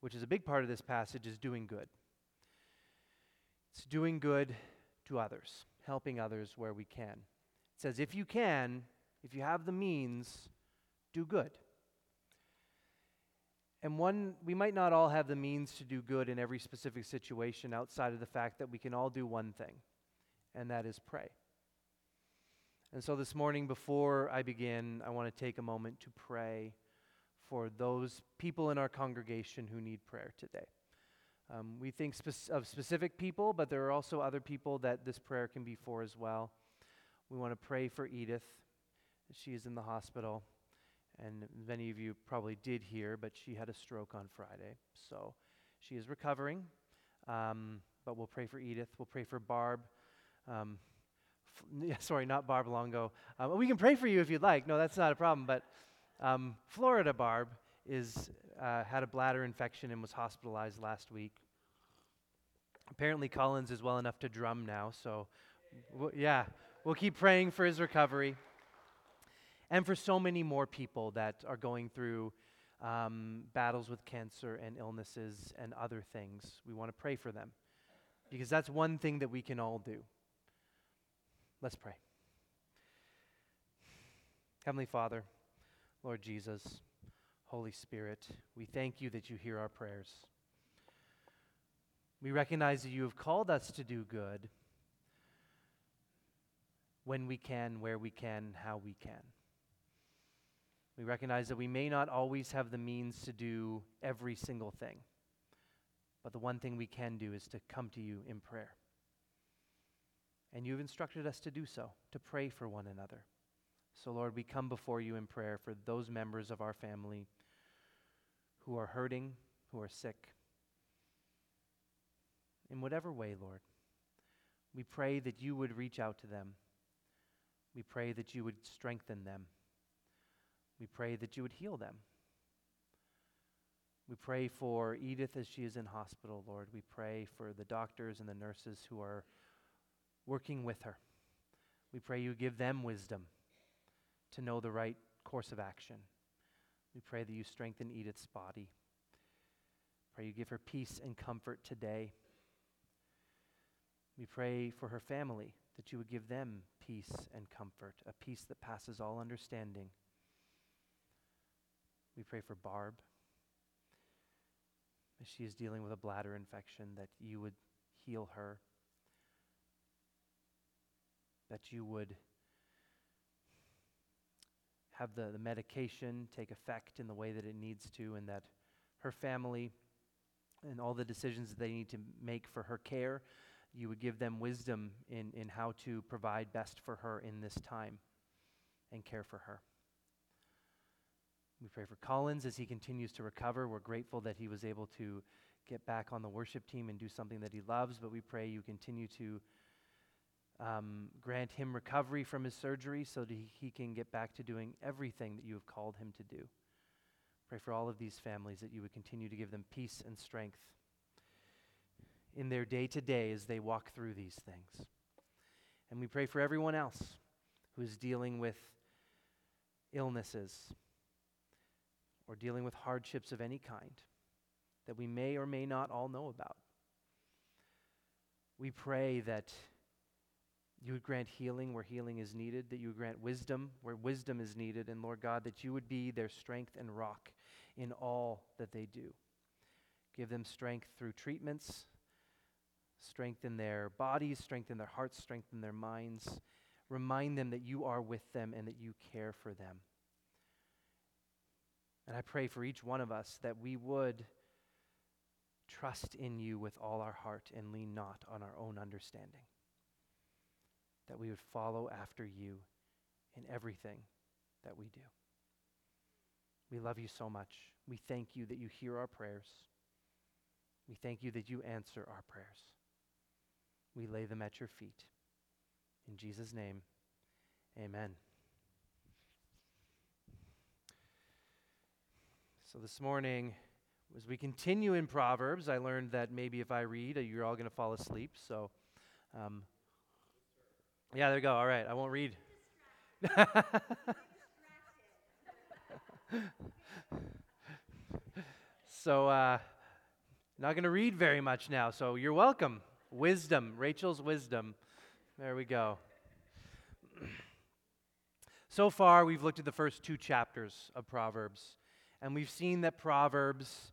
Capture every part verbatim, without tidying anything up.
which is a big part of this passage, is doing good. It's doing good to others, helping others where we can. It says, if you can, if you have the means, do good. And one, we might not all have the means to do good in every specific situation outside of the fact that we can all do one thing, and that is pray. And so this morning, before I begin, I want to take a moment to pray for those people in our congregation who need prayer today. Um, we think spe- of specific people, but there are also other people that this prayer can be for as well. We want to pray for Edith. She is in the hospital, and many of you probably did hear, but she had a stroke on Friday, so she is recovering. Um, but we'll pray for Edith. We'll pray for Barb. Um, f- yeah, sorry, not Barb Longo. Um, we can pray for you if you'd like. No, that's not a problem. But um, Florida Barb is uh, had a bladder infection and was hospitalized last week. Apparently Collins is well enough to drum now, so w- yeah, we'll keep praying for his recovery. And for so many more people that are going through um, battles with cancer and illnesses and other things. We want to pray for them because that's one thing that we can all do. Let's pray. Heavenly Father, Lord Jesus, Holy Spirit, we thank you that you hear our prayers. We recognize that you have called us to do good when we can, where we can, how we can. We recognize that we may not always have the means to do every single thing, but the one thing we can do is to come to you in prayer. And you've instructed us to do so, to pray for one another. So Lord, we come before you in prayer for those members of our family who are hurting, who are sick. In whatever way, Lord, we pray that you would reach out to them. We pray that you would strengthen them. We pray that you would heal them. We pray for Edith as she is in hospital, Lord. We pray for the doctors and the nurses who are working with her. We pray you give them wisdom to know the right course of action. We pray that you strengthen Edith's body. Pray you give her peace and comfort today. We pray for her family, that you would give them peace and comfort, a peace that passes all understanding. We pray for Barb, as she is dealing with a bladder infection, that you would heal her, that you would have the, the medication take effect in the way that it needs to, and that her family and all the decisions that they need to make for her care, you would give them wisdom in, in how to provide best for her in this time and care for her. We pray for Collins as he continues to recover. We're grateful that he was able to get back on the worship team and do something that he loves, but we pray you continue to um, grant him recovery from his surgery so that he, he can get back to doing everything that you have called him to do. Pray for all of these families that you would continue to give them peace and strength in their day-to-day as they walk through these things. And we pray for everyone else who is dealing with illnesses or dealing with hardships of any kind that we may or may not all know about. We pray that you would grant healing where healing is needed, that you would grant wisdom where wisdom is needed, and Lord God, that you would be their strength and rock in all that they do. Give them strength through treatments, strengthen their bodies, strengthen their hearts, strengthen their minds. Remind them that you are with them and that you care for them. And I pray for each one of us that we would trust in you with all our heart and lean not on our own understanding. That we would follow after you in everything that we do. We love you so much. We thank you that you hear our prayers. We thank you that you answer our prayers. We lay them at your feet. In Jesus' name, amen. So this morning, as we continue in Proverbs, I learned that maybe if I read, uh, you're all going to fall asleep. So, um, yeah, there you go. All right, I won't read. so, uh, Not going to read very much now, so you're welcome. Wisdom, Rachel's wisdom. There we go. So far, we've looked at the first two chapters of Proverbs, and we've seen that Proverbs,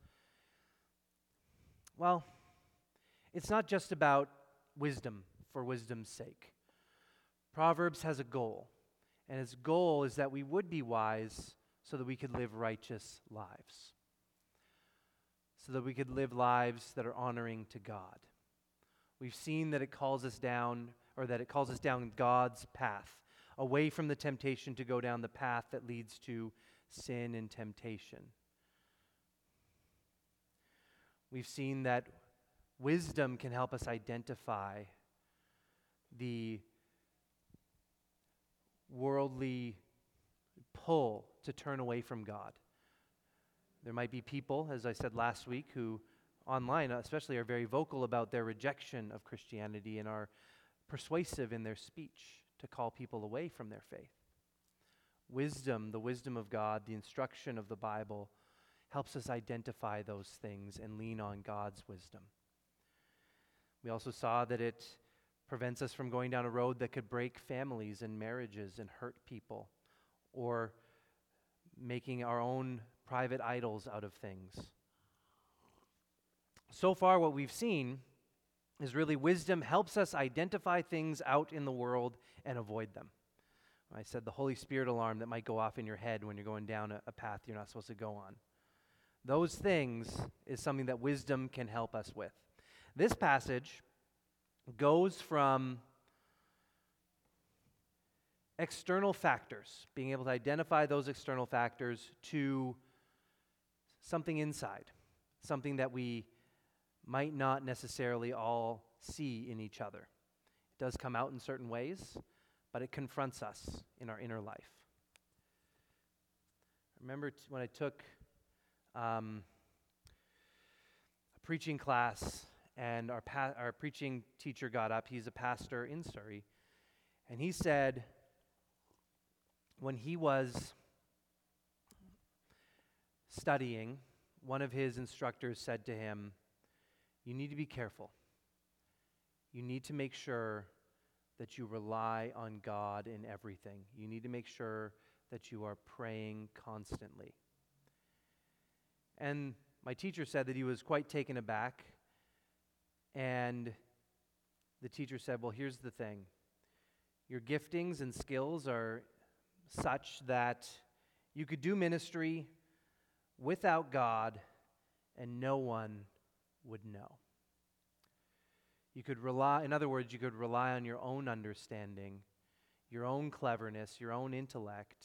well, it's not just about wisdom for wisdom's sake. Proverbs has a goal, and its goal is that we would be wise so that we could live righteous lives, so that we could live lives that are honoring to God. We've seen that it calls us down, or that it calls us down God's path, away from the temptation to go down the path that leads to sin and temptation. We've seen that wisdom can help us identify the worldly pull to turn away from God. There might be people, as I said last week, who online especially are very vocal about their rejection of Christianity and are persuasive in their speech to call people away from their faith. Wisdom, the wisdom of God, the instruction of the Bible, helps us identify those things and lean on God's wisdom. We also saw that it prevents us from going down a road that could break families and marriages and hurt people, or making our own private idols out of things. So far, what we've seen is really wisdom helps us identify things out in the world and avoid them. I said the Holy Spirit alarm that might go off in your head when you're going down a, a path you're not supposed to go on. Those things is something that wisdom can help us with. This passage goes from external factors, being able to identify those external factors, to something inside, something that we might not necessarily all see in each other. It does come out in certain ways, but it confronts us in our inner life. I remember t- when I took um, a preaching class, and our, pa- our preaching teacher got up. He's a pastor in Surrey, and he said when he was studying, one of his instructors said to him, "You need to be careful. You need to make sure that you rely on God in everything. You need to make sure that you are praying constantly." And my teacher said that he was quite taken aback. And the teacher said, "Well, here's the thing. Your giftings and skills are such that you could do ministry without God and no one would know. You could rely, in other words, you could rely on your own understanding, your own cleverness, your own intellect,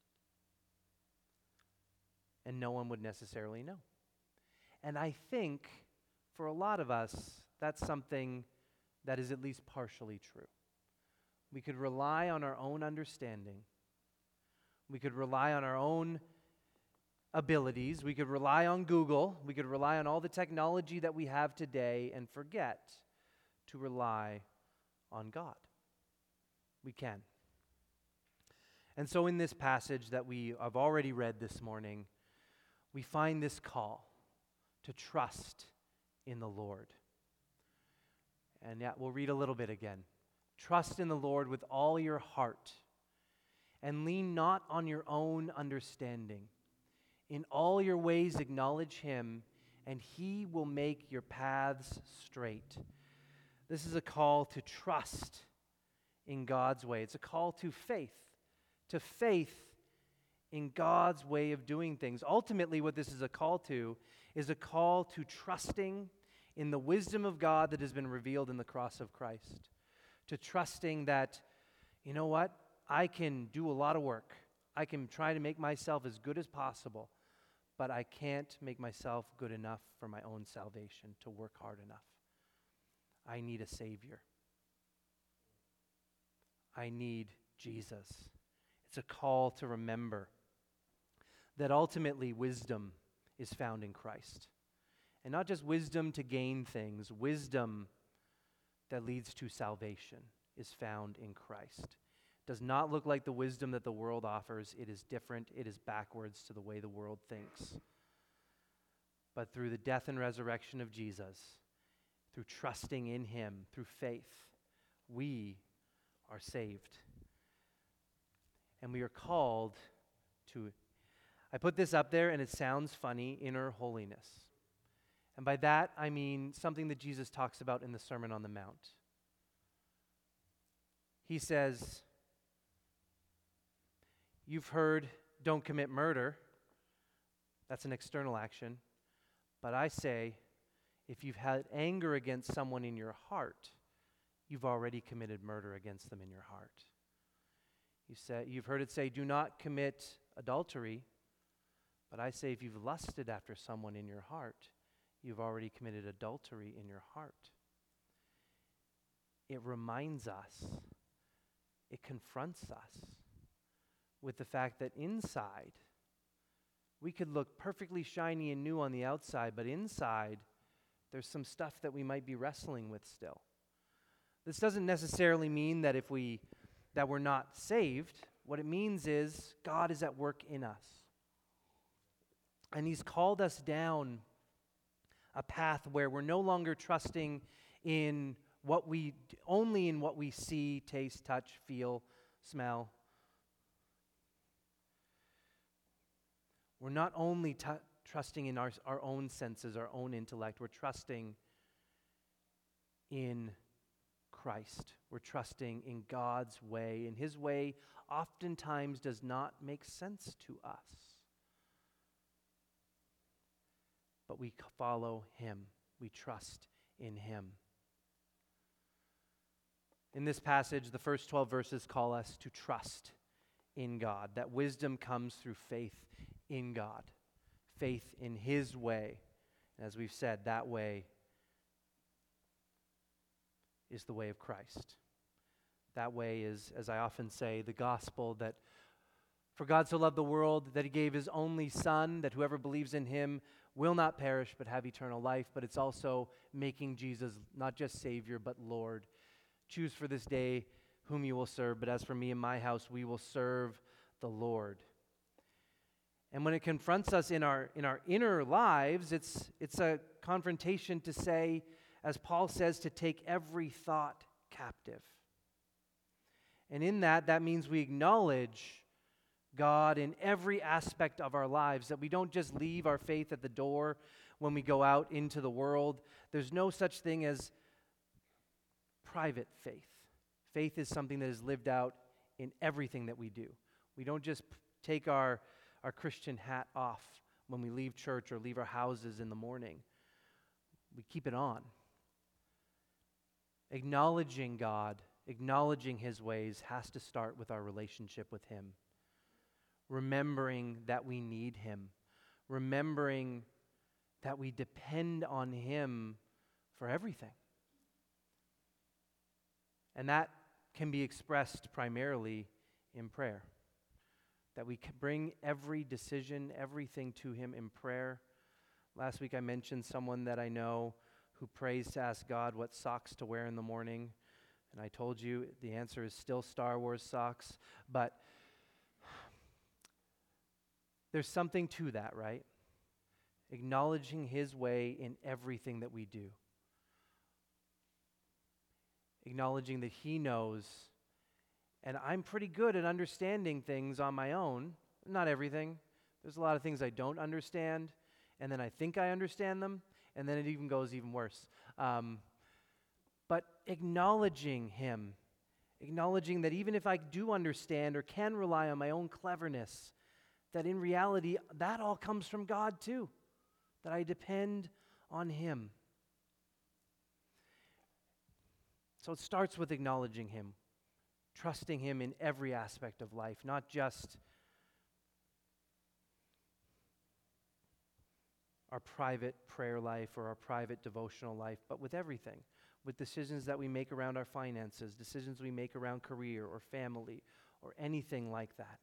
and no one would necessarily know." And I think for a lot of us, that's something that is at least partially true. We could rely on our own understanding. We could rely on our own abilities. We could rely on Google. We could rely on all the technology that we have today and forget to rely on God. We can. And so in this passage that we have already read this morning, we find this call to trust in the Lord. And yeah, we'll read a little bit again. "Trust in the Lord with all your heart, and lean not on your own understanding. In all your ways acknowledge Him, and He will make your paths straight." This is a call to trust in God's way. It's a call to faith, to faith in God's way of doing things. Ultimately, what this is a call to is a call to trusting in the wisdom of God that has been revealed in the cross of Christ. To trusting that, you know what, I can do a lot of work. I can try to make myself as good as possible, but I can't make myself good enough for my own salvation to work hard enough. I need a Savior. I need Jesus. It's a call to remember that ultimately wisdom is found in Christ. And not just wisdom to gain things, wisdom that leads to salvation is found in Christ. It does not look like the wisdom that the world offers. It is different. It is backwards to the way the world thinks. but through the death and resurrection of Jesus, through trusting in him, through faith, we are saved. And we are called to, I put this up there and it sounds funny, inner holiness. And by that I mean something that Jesus talks about in the Sermon on the Mount. He says, you've heard, don't commit murder. That's an external action. But I say, if you've had anger against someone in your heart, you've already committed murder against them in your heart. You say, you've heard it say, do not commit adultery. But I say, if you've lusted after someone in your heart, you've already committed adultery in your heart. It reminds us, it confronts us with the fact that inside, we could look perfectly shiny and new on the outside, but inside, there's some stuff that we might be wrestling with still. This doesn't necessarily mean that if we that we're not saved. What it means is God is at work in us. And he's called us down a path where we're no longer trusting in what we only in what we see, taste, touch, feel, smell. We're not only t- trusting in our, our own senses, our own intellect. We're trusting in Christ. We're trusting in God's way. And his way oftentimes does not make sense to us. But we follow him. We trust in him. In this passage, the first twelve verses call us to trust in God. That wisdom comes through faith in God, faith in his way. As we've said, that way is the way of Christ. That way is, as I often say, the gospel that for God so loved the world that he gave his only Son, that whoever believes in him will not perish but have eternal life. But it's also making Jesus not just Savior but Lord. Choose for this day whom you will serve, but as for me and my house, we will serve the Lord. And when it confronts us in our in our inner lives, it's it's a confrontation to say, as Paul says, to take every thought captive. And in that, that means we acknowledge God in every aspect of our lives, that we don't just leave our faith at the door when we go out into the world. There's no such thing as private faith. Faith is something that is lived out in everything that we do. We don't just p- take our, our Christian hat off when we leave church or leave our houses in the morning. We keep it on. Acknowledging God, acknowledging his ways has to start with our relationship with him. Remembering that we need him. Remembering that we depend on him for everything. And that can be expressed primarily in prayer. That we can bring every decision, everything to him in prayer. Last week I mentioned someone that I know who prays to ask God what socks to wear in the morning. And I told you the answer is still Star Wars socks. But there's something to that, right? Acknowledging his way in everything that we do. Acknowledging that he knows, and I'm pretty good at understanding things on my own. Not everything. There's a lot of things I don't understand, and then I think I understand them, and then it even goes even worse. Um, but acknowledging him, acknowledging that even if I do understand or can rely on my own cleverness, that in reality, that all comes from God too, that I depend on him. So it starts with acknowledging him, trusting him in every aspect of life, not just our private prayer life or our private devotional life, but with everything, with decisions that we make around our finances, decisions we make around career or family or anything like that.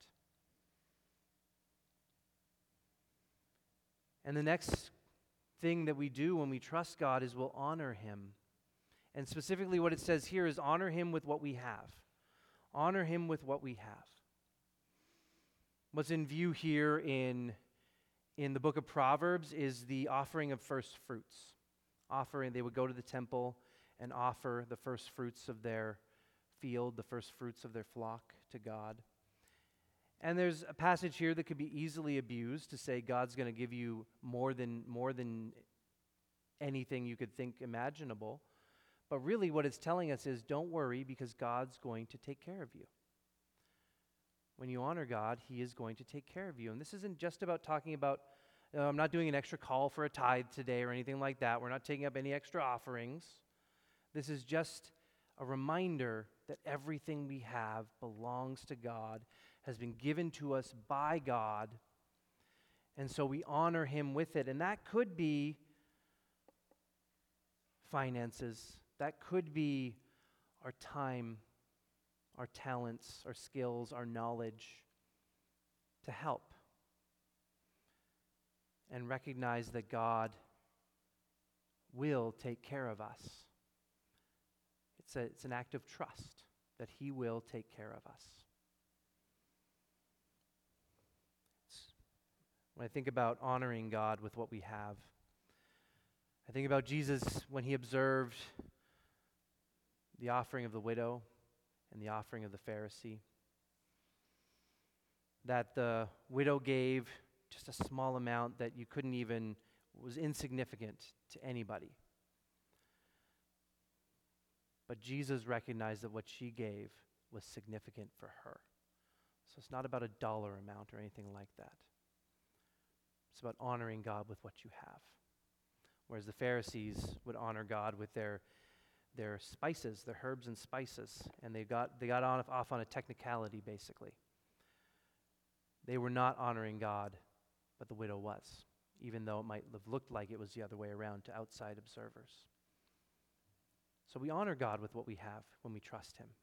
And the next thing that we do when we trust God is we'll honor him. And specifically what it says here is honor him with what we have. Honor him with what we have. What's in view here in, in the book of Proverbs is the offering of first fruits. Offering, they would go to the temple and offer the first fruits of their field, the first fruits of their flock to God. And there's a passage here that could be easily abused to say God's going to give you more than more than anything you could think imaginable. But really what it's telling us is don't worry because God's going to take care of you. When you honor God, He is going to take care of you. And this isn't just about talking about, uh, I'm not doing an extra call for a tithe today or anything like that. We're not taking up any extra offerings. This is just a reminder that everything we have belongs to God, has been given to us by God, and so we honor Him with it. And that could be finances. That could be our time, our talents, our skills, our knowledge to help. And recognize that God will take care of us. It's, a, it's an act of trust that He will take care of us. It's, when I think about honoring God with what we have, I think about Jesus when He observed the offering of the widow and the offering of the Pharisee. That the widow gave just a small amount that you couldn't even, was insignificant to anybody. But Jesus recognized that what she gave was significant for her. So it's not about a dollar amount or anything like that. It's about honoring God with what you have. Whereas the Pharisees would honor God with their their spices, their herbs and spices, and they got they got on, off on a technicality, basically. They were not honoring God, but the widow was, even though it might have looked like it was the other way around to outside observers. So we honor God with what we have when we trust Him.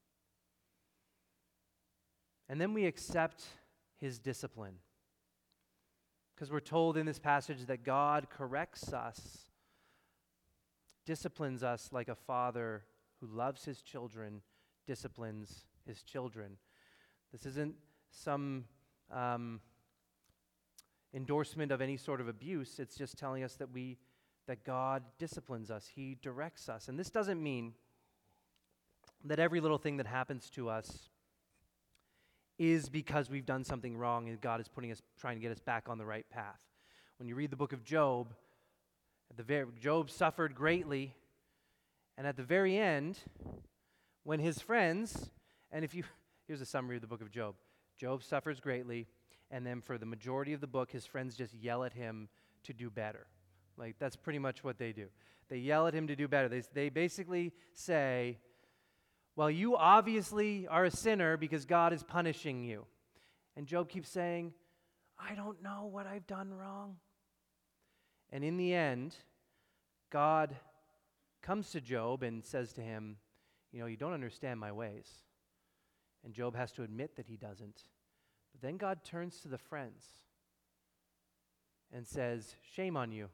And then we accept His discipline. Because we're told in this passage that God corrects us, disciplines us like a father who loves his children, disciplines his children. This isn't some um, endorsement of any sort of abuse. It's just telling us that we that God disciplines us. He directs us. And this doesn't mean that every little thing that happens to us is because we've done something wrong and God is putting us, trying to get us back on the right path. When you read the book of Job, at the very, Job suffered greatly, and at the very end, when his friends, and if you, here's a summary of the book of Job. Job suffers greatly, and then for the majority of the book, his friends just yell at him to do better. Like, that's pretty much what they do. They yell at him to do better. They, they basically say, well, you obviously are a sinner because God is punishing you. And Job keeps saying, I don't know what I've done wrong. And in the end, God comes to Job and says to him, you know, you don't understand my ways. And Job has to admit that he doesn't. But then God turns to the friends and says, shame on you,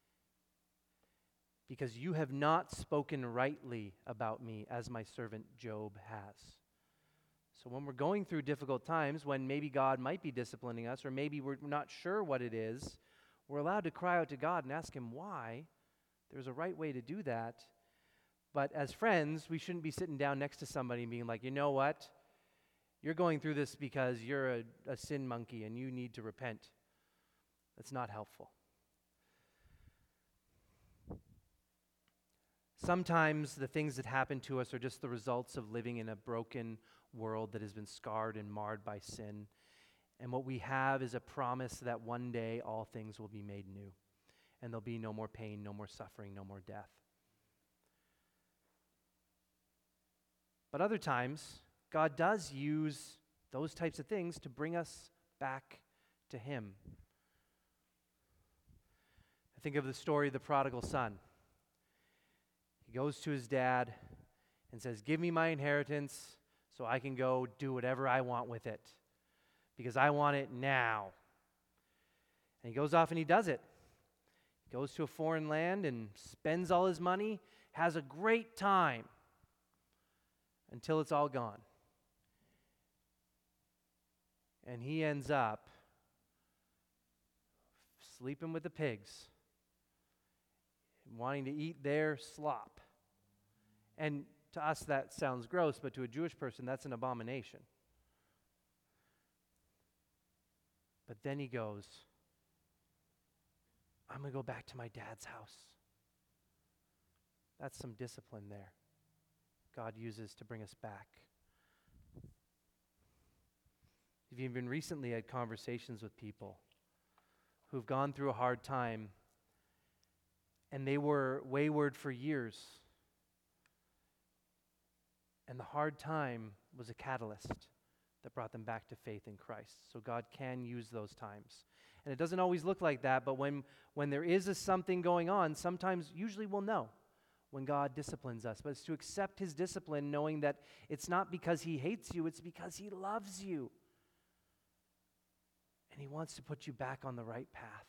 because you have not spoken rightly about me as my servant Job has. So when we're going through difficult times, when maybe God might be disciplining us, or maybe we're not sure what it is, we're allowed to cry out to God and ask Him why. There's a right way to do that. But as friends, we shouldn't be sitting down next to somebody and being like, you know what? You're going through this because you're a, a sin monkey and you need to repent. That's not helpful. Sometimes the things that happen to us are just the results of living in a broken world that has been scarred and marred by sin. And what we have is a promise that one day all things will be made new. And there'll be no more pain, no more suffering, no more death. But other times, God does use those types of things to bring us back to Him. I think of the story of the prodigal son. He goes to his dad and says, give me my inheritance so I can go do whatever I want with it because I want it now. And he goes off and he does it. He goes to a foreign land and spends all his money, has a great time until it's all gone. And he ends up sleeping with the pigs, wanting to eat their slop. And to us that sounds gross, but to a Jewish person that's an abomination. But then he goes, I'm going to go back to my dad's house. That's some discipline there God uses to bring us back. You've even recently had conversations with people who've gone through a hard time and they were wayward for years. And the hard time was a catalyst that brought them back to faith in Christ. So God can use those times. And it doesn't always look like that, but when, when there is a something going on, sometimes, usually we'll know when God disciplines us. But it's to accept his discipline knowing that it's not because he hates you, it's because he loves you. And he wants to put you back on the right path.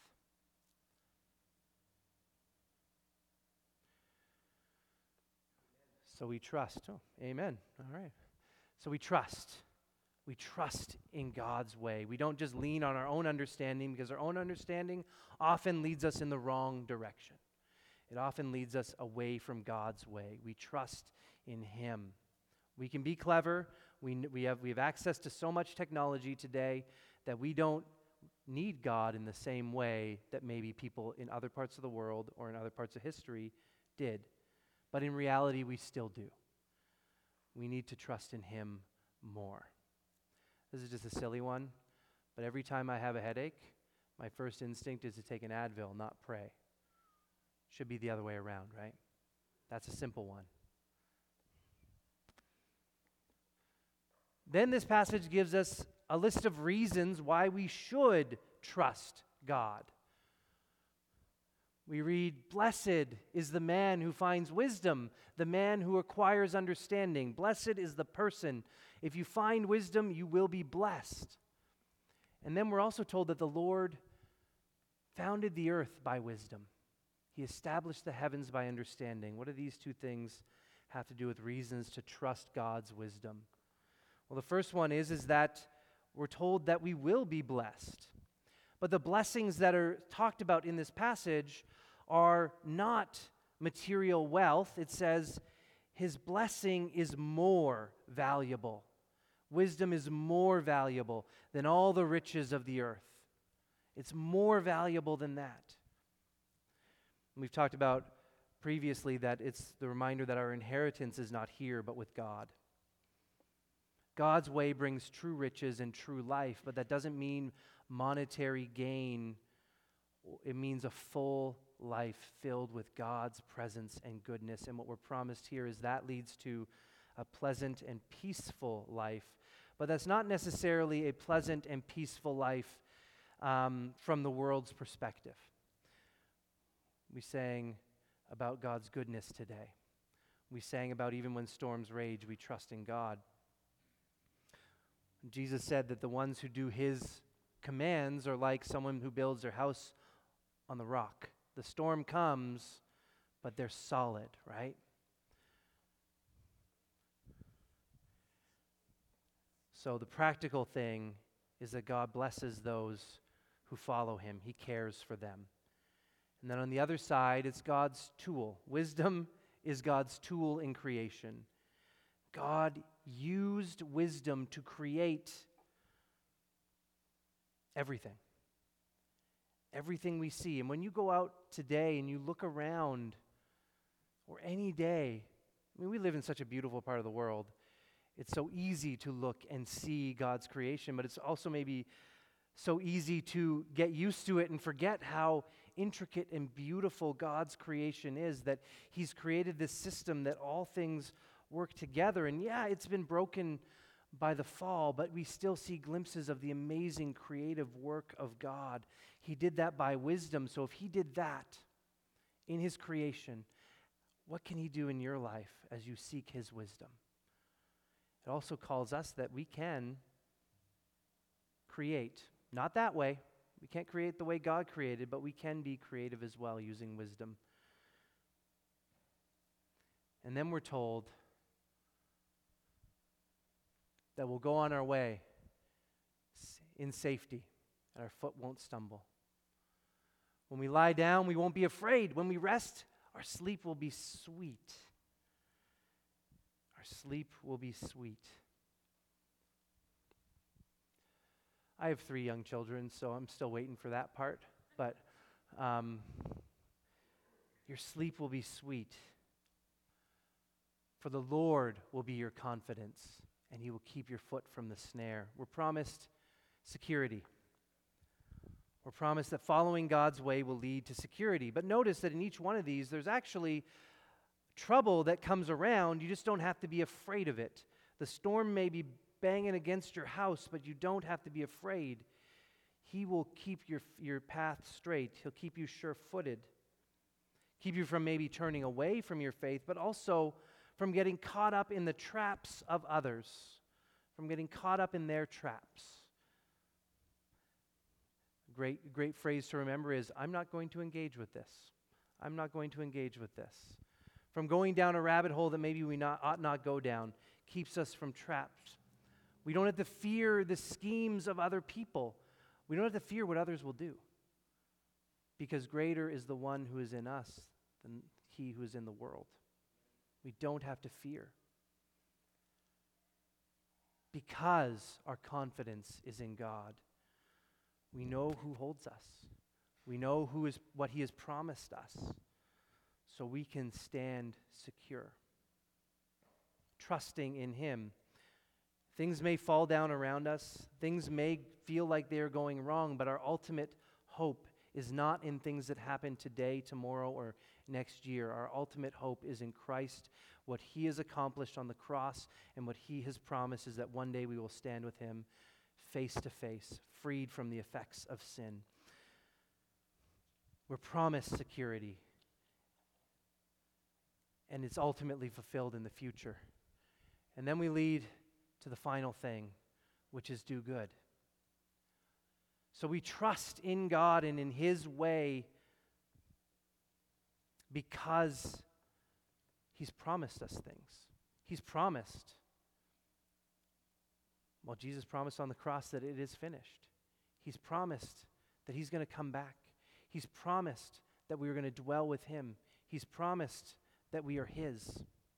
So we trust. Oh, amen. All right. So we trust. We trust in God's way. We don't just lean on our own understanding, because our own understanding often leads us in the wrong direction. It often leads us away from God's way. We trust in him. We can be clever. We, we, have, we have access to so much technology today that we don't need God in the same way that maybe people in other parts of the world or in other parts of history did. But in reality, we still do. We need to trust in him more. This is just a silly one, but every time I have a headache, my first instinct is to take an Advil, not pray. Should be the other way around, right? That's a simple one. Then this passage gives us a list of reasons why we should trust God. We read, blessed is the man who finds wisdom, the man who acquires understanding. Blessed is the person. If you find wisdom, you will be blessed. And then we're also told that the Lord founded the earth by wisdom. He established the heavens by understanding. What do these two things have to do with reasons to trust God's wisdom? Well, the first one is, is that we're told that we will be blessed. But the blessings that are talked about in this passage are not material wealth. It says his blessing is more valuable. Wisdom is more valuable than all the riches of the earth. It's more valuable than that. We've talked about previously that it's the reminder that our inheritance is not here, but with God. God's way brings true riches and true life, but that doesn't mean monetary gain. It means a full life filled with God's presence and goodness. And what we're promised here is that leads to a pleasant and peaceful life. But that's not necessarily a pleasant and peaceful life um, from the world's perspective. We sang about God's goodness today. We sang about even when storms rage, we trust in God. Jesus said that the ones who do his commands are like someone who builds their house on the rock. The storm comes, but they're solid, right? So the practical thing is that God blesses those who follow him. He cares for them. And then on the other side, it's God's tool. Wisdom is God's tool in creation. God used wisdom to create everything. Everything we see. And when you go out today and you look around, or any day, I mean, we live in such a beautiful part of the world. It's so easy to look and see God's creation, but it's also maybe so easy to get used to it and forget how intricate and beautiful God's creation is, that he's created this system that all things work together. And yeah, it's been broken by the fall, but we still see glimpses of the amazing creative work of God. He did that by wisdom. So if he did that in his creation, what can he do in your life as you seek his wisdom? It also calls us that we can create. Not that way. We can't create the way God created, but we can be creative as well using wisdom. And then we're told that we'll go on our way in safety and our foot won't stumble. When we lie down, we won't be afraid. When we rest, our sleep will be sweet. Our sleep will be sweet. I have three young children, so I'm still waiting for that part. But um, your sleep will be sweet. For the Lord will be your confidence, and He will keep your foot from the snare. We're promised security. We're promised that following God's way will lead to security. But notice that in each one of these, there's actually trouble that comes around. You just don't have to be afraid of it. The storm may be banging against your house, but you don't have to be afraid. He will keep your, your path straight. He'll keep you sure-footed. Keep you from maybe turning away from your faith, but also from getting caught up in the traps of others, from getting caught up in their traps. Great, great phrase to remember is, I'm not going to engage with this. I'm not going to engage with this. From going down a rabbit hole that maybe we not, ought not go down, keeps us from traps. We don't have to fear the schemes of other people. We don't have to fear what others will do, because greater is the one who is in us than he who is in the world. We don't have to fear, because our confidence is in God. We know who holds us. We know who is what He has promised us, so we can stand secure, trusting in Him. Things may fall down around us. Things may feel like they are going wrong, but our ultimate hope is not in things that happen today, tomorrow, or next year. Our ultimate hope is in Christ, what He has accomplished on the cross, and what He has promised is that one day we will stand with Him face to face, freed from the effects of sin. We're promised security, and it's ultimately fulfilled in the future. And then we lead to the final thing, which is do good. So we trust in God and in His way because He's promised us things. He's promised. Well, Jesus promised on the cross that it is finished. He's promised that He's going to come back. He's promised that we are going to dwell with Him. He's promised that we are His.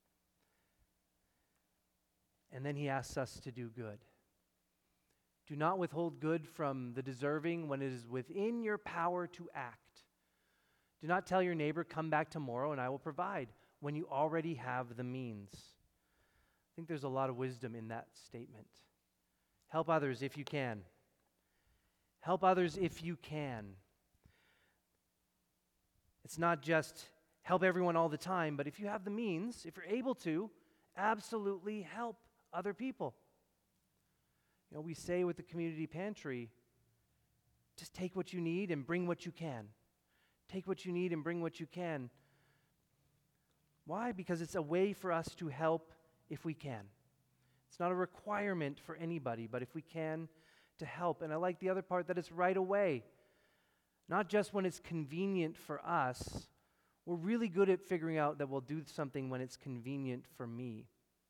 And then He asks us to do good. Do not withhold good from the deserving when it is within your power to act. Do not tell your neighbor, come back tomorrow and I will provide, when you already have the means. I think there's a lot of wisdom in that statement. Help others if you can. Help others if you can. It's not just help everyone all the time, but if you have the means, if you're able to, absolutely help other people. You know, we say with the community pantry, just take what you need and bring what you can. Take what you need and bring what you can. Why? Because it's a way for us to help if we can. It's not a requirement for anybody, but if we can, to help. And I like the other part that it's right away. Not just when it's convenient for us. We're really good at figuring out that we'll do something when it's convenient for me.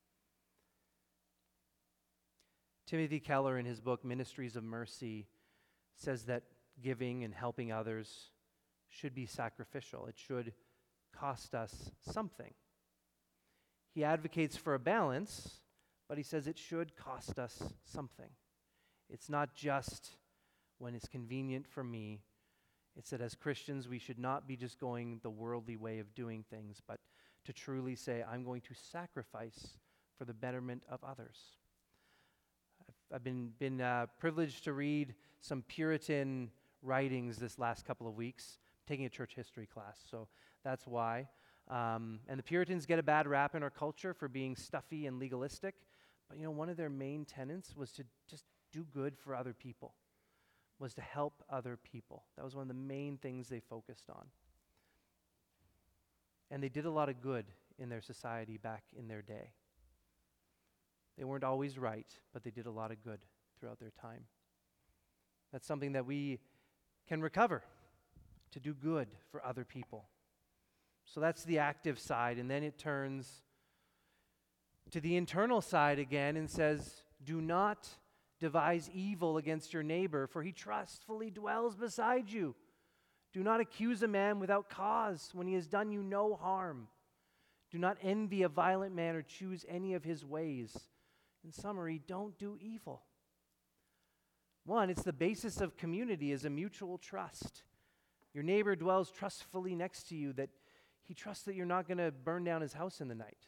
Timothy Keller, in his book Ministries of Mercy, says that giving and helping others should be sacrificial. It should cost us something. He advocates for a balance, but he says it should cost us something. It's not just when it's convenient for me. It's that as Christians, we should not be just going the worldly way of doing things, but to truly say, I'm going to sacrifice for the betterment of others. I've, I've been, been uh, privileged to read some Puritan writings this last couple of weeks. I'm taking a church history class, so that's why. Um, and the Puritans get a bad rap in our culture for being stuffy and legalistic, but you know, one of their main tenets was to just do good for other people, was to help other people. That was one of the main things they focused on. And they did a lot of good in their society back in their day. They weren't always right, but they did a lot of good throughout their time. That's something that we can recover, to do good for other people. So that's the active side, and then it turns to the internal side again and says, do not devise evil against your neighbor, for he trustfully dwells beside you. Do not accuse a man without cause when he has done you no harm. Do not envy a violent man or choose any of his ways. In summary, don't do evil. One, it's the basis of community is a mutual trust. Your neighbor dwells trustfully next to you, that he trusts that you're not going to burn down his house in the night.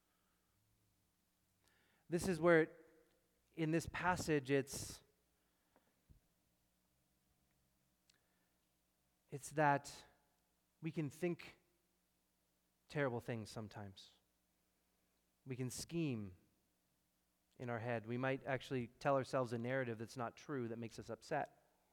This is where, it, in this passage, it's it's that we can think terrible things sometimes. We can scheme in our head. We might actually tell ourselves a narrative that's not true that makes us upset.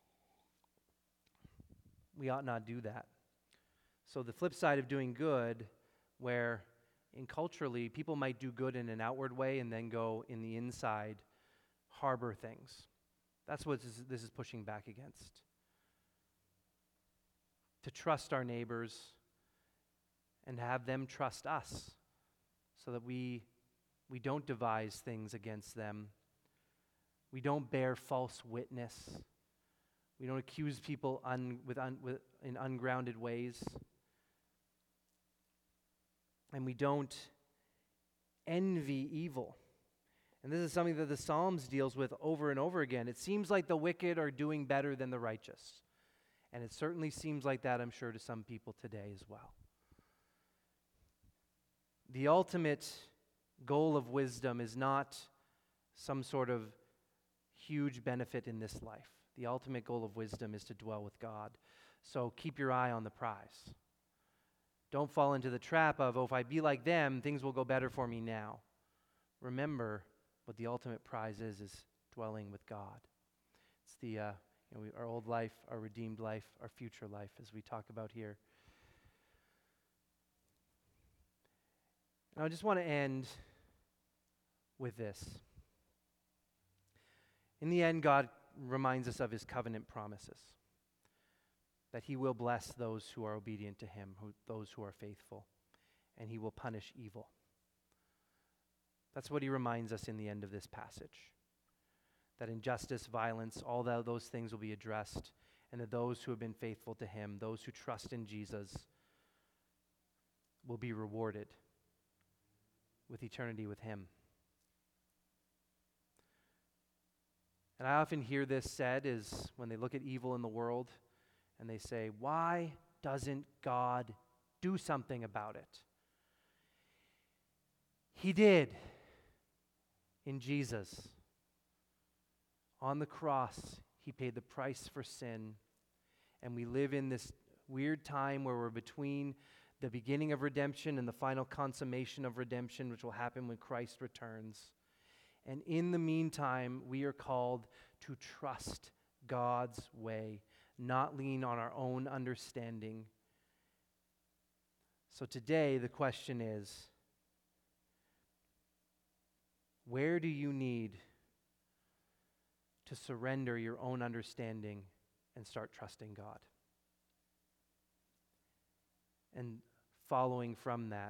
We ought not do that. So the flip side of doing good, where in culturally people might do good in an outward way and then go in the inside, harbor things. That's what this is, this is pushing back against. To trust our neighbors and have them trust us so that we, we don't devise things against them. We don't bear false witness. We don't accuse people un, with, un, with, in ungrounded ways. And we don't envy evil. And this is something that the Psalms deals with over and over again. It seems like the wicked are doing better than the righteous. And it certainly seems like that, I'm sure, to some people today as well. The ultimate goal of wisdom is not some sort of huge benefit in this life. The ultimate goal of wisdom is to dwell with God. So keep your eye on the prize. Don't fall into the trap of, oh, if I be like them, things will go better for me now. Remember, what the ultimate prize is, is dwelling with God. It's the uh, you know, we, our old life, our redeemed life, our future life, as we talk about here. And I just want to end with this. In the end, God reminds us of his covenant promises, that he will bless those who are obedient to him, who, those who are faithful, and he will punish evil. That's what he reminds us in the end of this passage, that injustice, violence, all that, those things will be addressed, and that those who have been faithful to him, those who trust in Jesus, will be rewarded with eternity with him. And I often hear this said is when they look at evil in the world and they say, why doesn't God do something about it? He did in Jesus. On the cross, he paid the price for sin. And we live in this weird time where we're between the beginning of redemption and the final consummation of redemption, which will happen when Christ returns. And in the meantime, we are called to trust God's way, not lean on our own understanding. So today, the question is, where do you need to surrender your own understanding and start trusting God? And following from that,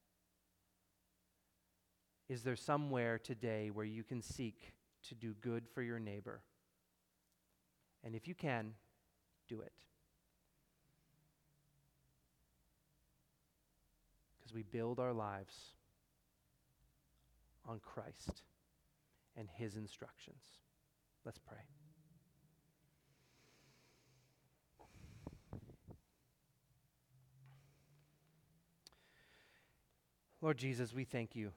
is there somewhere today where you can seek to do good for your neighbor? And if you can, do it. Because we build our lives on Christ and his instructions. Let's pray. Lord Jesus, we thank you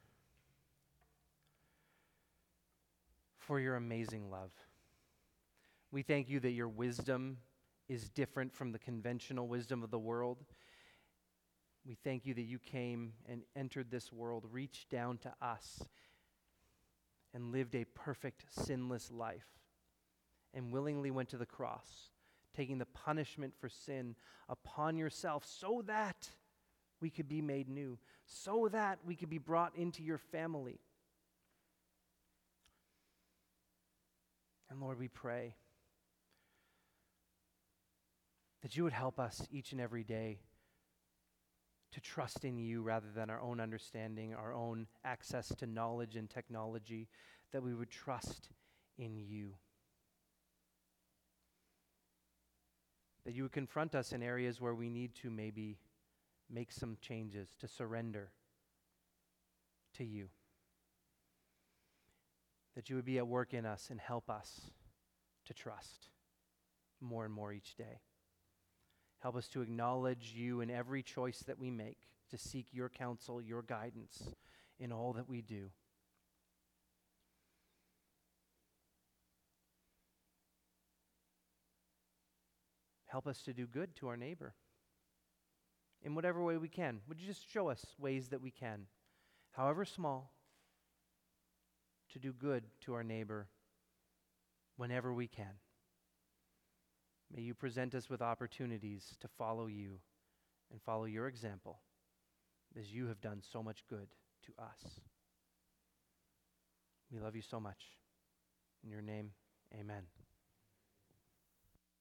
for your amazing love. We thank you that your wisdom is different from the conventional wisdom of the world. We thank you that you came and entered this world, reached down to us, and lived a perfect, sinless life, and willingly went to the cross, taking the punishment for sin upon yourself so that we could be made new, so that we could be brought into your family. And Lord, we pray that you would help us each and every day to trust in you rather than our own understanding, our own access to knowledge and technology, that we would trust in you. that you would confront us in areas where we need to maybe make some changes, to surrender to you. That you would be at work in us and help us to trust more and more each day. Help us to acknowledge you in every choice that we make, to seek your counsel, your guidance in all that we do. Help us to do good to our neighbor in whatever way we can. Would you just show us ways that we can, however small, to do good to our neighbor whenever we can. May you present us with opportunities to follow you and follow your example, as you have done so much good to us. We love you so much. In your name, amen.